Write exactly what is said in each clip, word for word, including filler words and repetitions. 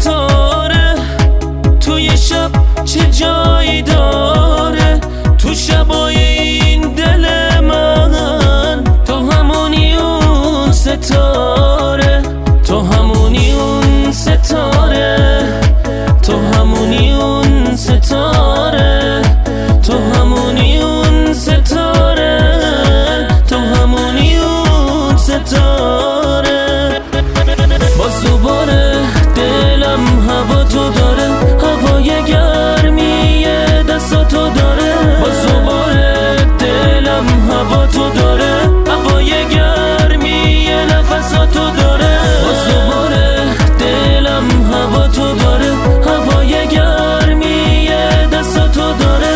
ستاره توی شب چه جایی داره، تو شبای این دل من تو همونی اون ستاره، تو همونی اون ستاره، تو همونی اون ستاره، تو همونی اون ستاره، تو همونی اون ستاره. باز دوباره دلم هوا تو داره، هوای گرمی دستاتو داره. باز دوباره دلم هوا تو داره، هوای گرمی نفساتو داره. باز دوباره دلم هوا تو داره، هوای گرمی دستاتو داره.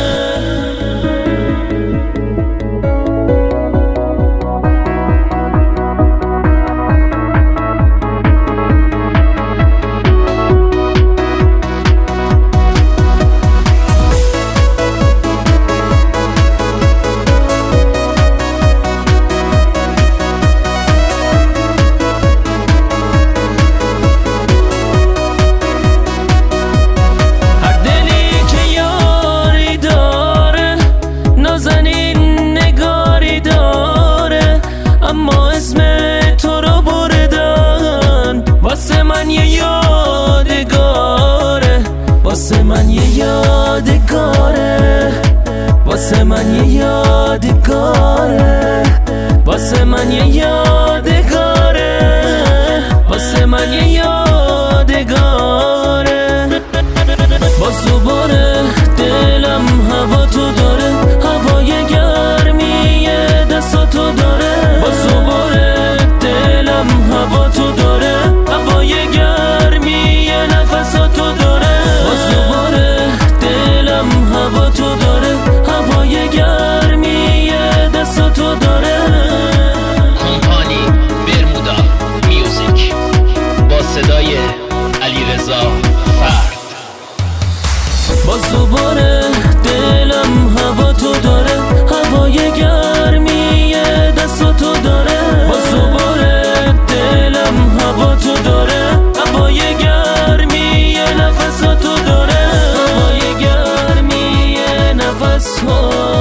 اما اسم تو رو بردن واسه من یه یادگاره، واسه من یه یادگاره، واسه من یه یادگاره، واسه من یه یادگاره، واسه من یه یادگاره. باز دوباره دلم هوا تو داره، هوای گرمی دستاتو داره. باز دوباره دلم هوا تو داره، هوای گرمی نفساتو داره. باز دوباره دلم هوا تو داره، هوای گرمی دستاتو داره. کمپانی برمودا میوزیک با صدای علیرضا فرد. باز دوباره دلم هوا تو داره، هوای گرمی دستاتو داره. باز دوباره دلم هوا تو داره، هوای گرمی نفساتو داره، هوای گرمی نفساتو